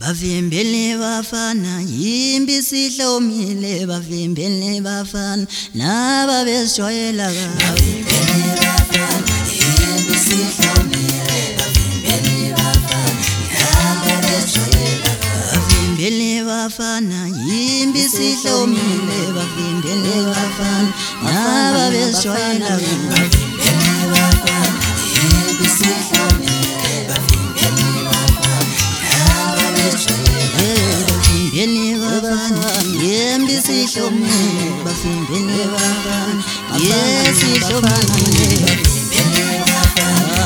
Bavimbele bafana yimbi sihlomile bavimbele bafana naba besijwayela bavimbele bafana yimbi sihlomile bavimbele bafana naba besijwayela bavimbele bafana yimbi sihlomile bavimbele bafana naba besijwayela bavimbele bafana yimbi sihlomile bavimbele bafana naba besijwayela bavimbele bafana yimbi sihlomile bavimbele bafana yesihlomile bavimbele bafana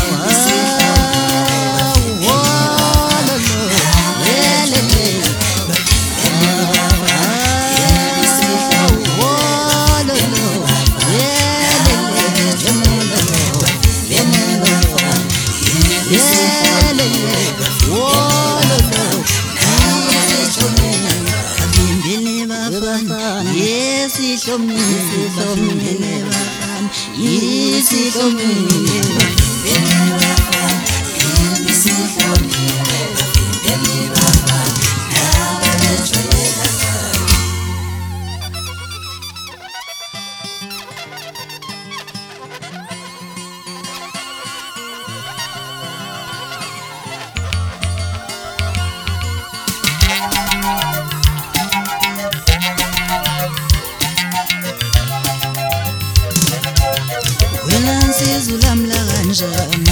Ulamla kanjani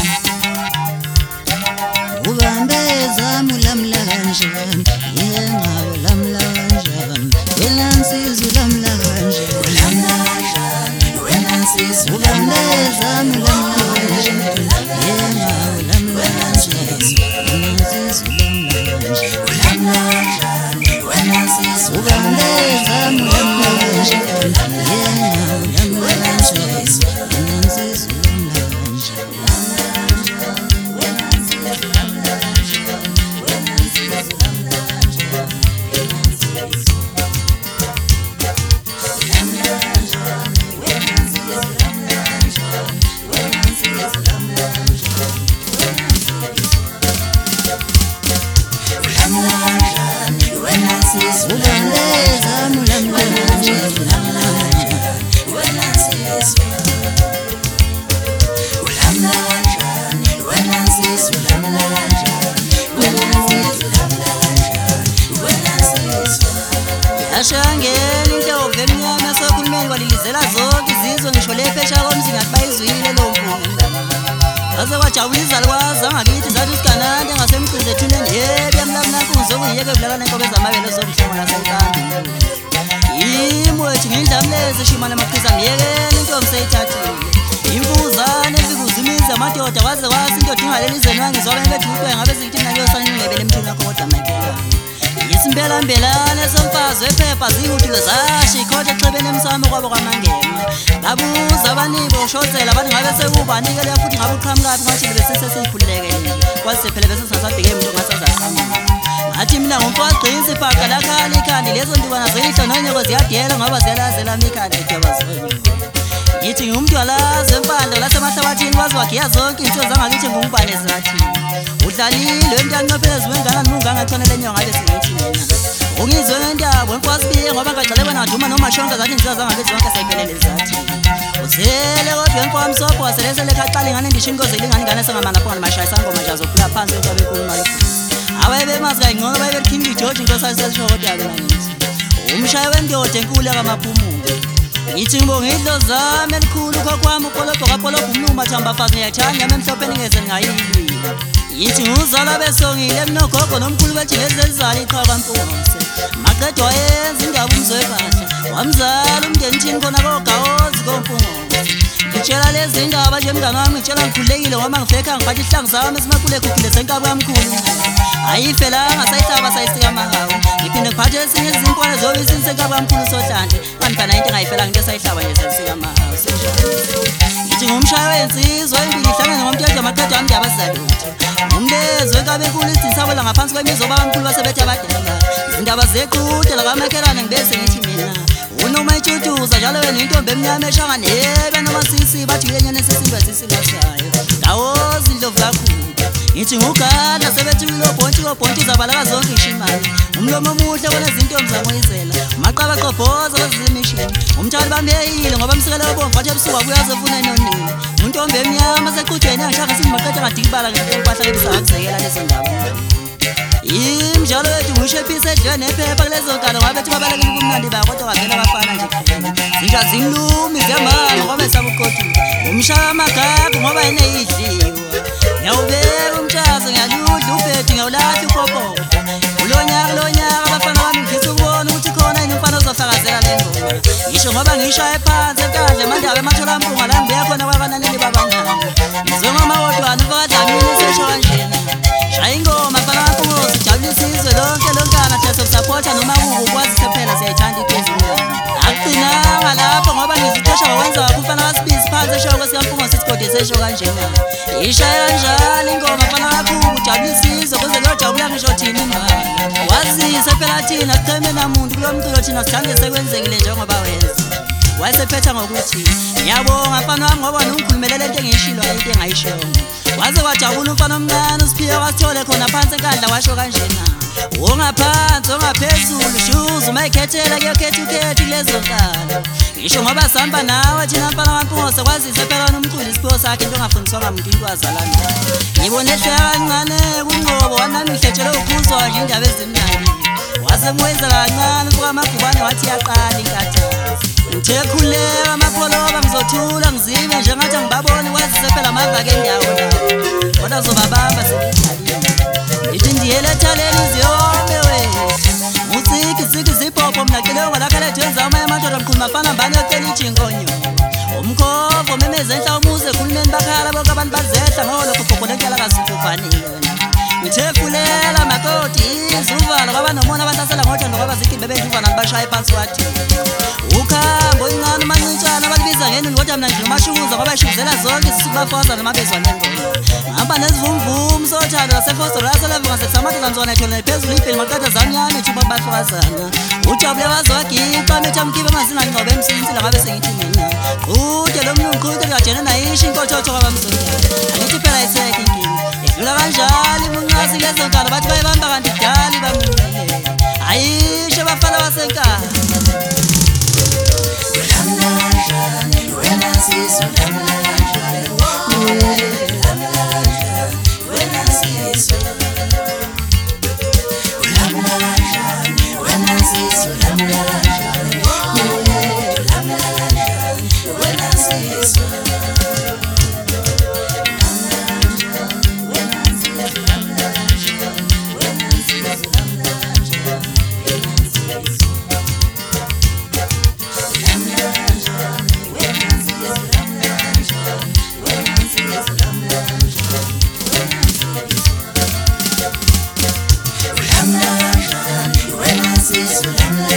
ubambe zami ulamla kanjani yenqa ulamla kanjani wena nsizwa ulamla kanjani ulamla kanjani wena nsizwa ubambe zami ulamla kanjani yenqa ulamla kanjani wena nsizwa ulamla kanjani ulamla kanjani wena nsizwa ubambe zami ulamla kanjani yenqa ulamla kanjani wena nsizwa Ashangeni intombi emnyama sokhulumeni kwalilizela zonke izizwe ngisho lephesha komzi ngathi bayizwile lo mfunda aze kwajabulisa likwazi angakithi zathi isiganande ngasemkhize ethuneni yebi yamlamnakuzo okuyiyeke kudlalana enkobe zamabele zomhlomo lasenkambini imwethu ngindlamlezi shimane maqhiza ngiyekele intombi seyithathile imfuzane ezikuzimiza amadoda kwaze kwasi indoda ingalelizeni wangizwa bebethukwe ngabe zintina kuyosaningebele emthini wakho kodwa makelana isimbelambelane somfazi wephepha zingudule zasho ikhotha exhebeni emsamo kwabo kwamangema babuza abanibo ushozela abathi ngabe sekubanikele futhi ngabe uqhamukaphi ngathi besesesikhululekele nje kwase phela besesingasabheke umuntu ongasazaqhamuka ngathi mina ngumfaqinsi ibhaga lakhali ikhandi lezo ndibana zihlo nonyoko ziyadela ngoba ziyalazela mikhandi edyabazweni ngithi ngumntwalazi wempandla lasemahlabathini kwazi wakhiya zonke into zangakithi ngumubane ezathini udlalile wentanga phezu wengane nungangachonele nyonga besingithi mina ungizwe ngendaba enkwasibiye ngoba ngagxile wena duma noma shonke zathi inhliziyo zangakithi zonke sayiphelele zathi usele kodwa enkwamsopho waselesele khaqala ingane ndishini kozile ingane sengamanga phona mashaya sangoma nje azophula phansi into abekhuluma lokho awaye bemazi kayingcono baye beKing George into sasisho kodwa yake nangithi umshaye wendoda enkulu yakamaphumulo ngithi ngibonga idlo zami elikhulu kokwami upolobhokapolobha umnumba jambafazi ngiyathanda emhlophe ningeze ngayilwile yithi nguzala besongile emnogogo nomkhulu wejilezi elizala iqhaka mpungamse maqedwa wayenza indaba umzwebahla wamzala umndeni thini khona kogawozi kompungamse ngitshela lezi ndaba nje mngane wami ngitshela ngikhululekile ngoba ngifekha ngiphatha ihlangu sami esimakhule khukhile senkaba kamkhulu ayifelanga sayihlaba sayisika amahawu ngiphinde ngiphathe esinye izimpwane zobisi senkaba kamkhulu sohlande kanti into engayifelanga into sayihlaba nje sesika amahawu ngithi ngumshayo wensizwa impilo ihlangene ngomthetho amaqedwa wami ndiyabazalutho umlezo enkabe enkulu idisabela ngaphansi kwemizo babamkhulu basebethi abadala izindaba zequde lakamakhelane ngibese ngithi mina unoma ichutuza njalo wena intombi emnyama eshanga nebe noma sisi bathi yenyane sesimba sisilwasayo ndawo zindlovu kakhulu ngithi ngugana sebethi wilobhontshi zabalaka zonke ishimali umlomo omuhle kona izinto mzamoyizela maqabaqobhoza kwezimishini umthali bambeyile ngoba msikele wobomvu wathi ebusuku akuyazofuna enonini untombi emnyama seqhudweni angishaka simaqeda ngadikibala ngempahla lebisakuzekela lezo ndaba imjalo wethu ngushephise edliwe nephepha kulezo nkalo ngabe bethi babalekile kumnandi baya kodwa kavela abafana nje kuphela zinja zimlumi zemama ngoba esabuqoduka umshaya amagagu ngoba eneyidliwa ngiyawubeka umtshazo ngiyaludla ubhedi ngiyawulahla upopoto kulo nyaka abafana bami ngifisa ukubona ukuthi khona yini umfana ozofakazela le ngoma ngisho ngoba ngiyishaye phansi enkandla mandaba ematholampuma la ngibuya khona kwabananeli babanyama ngizwe ngamawodwana umfakadlamini esesho kanjena shaya ingoma mfana wampungozi jabulisa izwe lonke lonkana thina sokusapotha noma ukukwazi sephela siyayithanda iphezulu akugcinanga lapho ngoba ngizithosha ngokwenza wakho umfana wasibizi phansi esho kwesikampungozi sisigodi sesho kanjena ishaya kanjalo ingoma mfana wakho ujabulisa izwe kuze kuyojabula ngisho thina imbala wazise phela thina sicheme namuntu kulo mculo thina sithande sekwenzekile njengoba wenza wayesephetha ngokuthi ngiyabonga mfana wami ngoba nongikhulumele lento engiyishilo ayinto engayishongo waze wajabula umfana omncane usiphiwe wasithole khona phansi enkandla washo kanjena ongaphansi ongaphezulu shuza umayikhethela kuyokhetha ukhethi kulezo nkalo ngisho ngoba sihamba nawe thina mfana wampungozi kwazise phela wena umculi isiphiwo sakhe into ongafundiswanga muntu into wazala nayo ngibone ehleka kancane kunqobo wanami ngihletshele ukuzwa nje indaba ezimnandi wase mwenzela kancane usuka amagubane wathi yaqala inkathazi ngithe khuleka amapholoba ngizothula ngizime njengathi angibaboni kwazise phela amavake endawo nawo kodwa zobabamba sebedlalile ngithi ndiyele thaleni iziyome wethu utsiki zipopho mna kileyo ngalakhalethenza uma emadoda mkhuluma fana mbani yocela ijingonyo umkhombo memeze enhla umuze ekhulumeni bakhala bonke abantu bazehla ngolokho bhobhole enkala kasukuphanile wena ngithe makoti izuvalo kwaba nomona abantu asela ngothando kwaba zithi bebenduvana libashaye phansi wathi ukhambo incane umancintshana abalibiza ngenini kodwa mina nje umashuza ngoba ishuzela zonke isisubafosa noma bezwa nengoma ngihamba nezivumvumu sothando lasefosto laseleva ngasethamadela nzona ethole nephezulu ibheli maqeda zamnyama ethuba bahlwazana ujabule wazowagiqa methamkibe mazingangcobe emsinsila ngabe sengithi mina ude lo mntu ngiqhude kajena nayisho inkotshotho kwabamsonjana angithi phela ayiseke inkinga edlula kanjalo imunqasi lezo nkalo bathi bayibamba kanti kudala ibamile ayisho bafana basenkala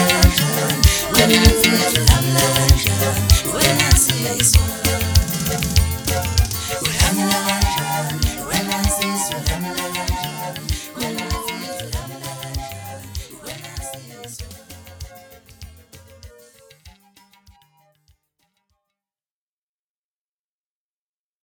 When I see